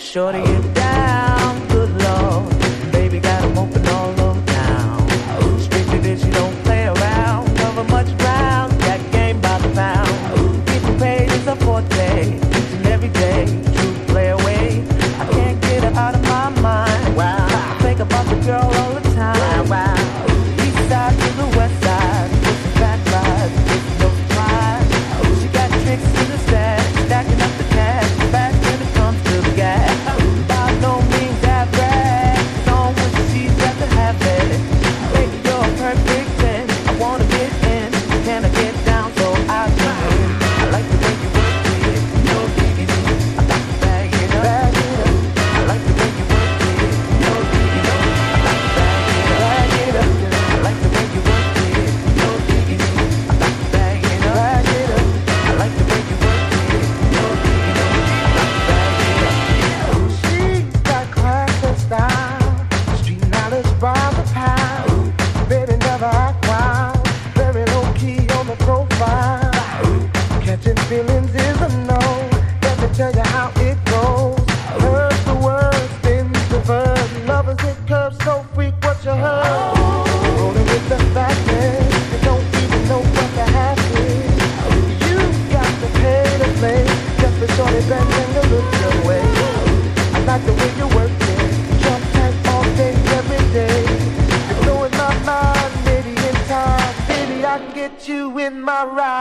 shorty get down, good lord. Baby got 'em open all over town. Strictly bitch, you don't play around. Cover much ground, that game by the pound. Getting paid is a forte, each and every day. True play away, I can't get her out of my mind. Wow, I think about the girl all the time. Wow, east side to the west side, with the back ride, no surprise. She got tricks in the stash, stacking up the cash, fast when it comes to the gas. By no means average, it's on when she's got to have it. Baby, you're a perfect 10, I wanna get in. Can I get down so I can win? I like the way you work it, no diggity. I got to bag it up, bag it up. I like the way you work it, no diggity. I got to bag it up, bag it up. I like the way you work it, no diggity. I got to bag it up, bag it up. I like the way you work it, no diggity. I got to bag it up. She's got class and style, street knowledge by the pound. Baby never act wild, very low key on the profile. Catching feelings is a no, let me tell you how it goes. Heard the word, spins the verb, lovers it curves, so freak what you heard. Rolling with the fatness, you don't even know what the half is. You got to pay to play, just for shorty bend and to look your way. I like the way you work it, jump tight all day, every day. You're blowing my mind, maybe in time, baby I can get you in my ride.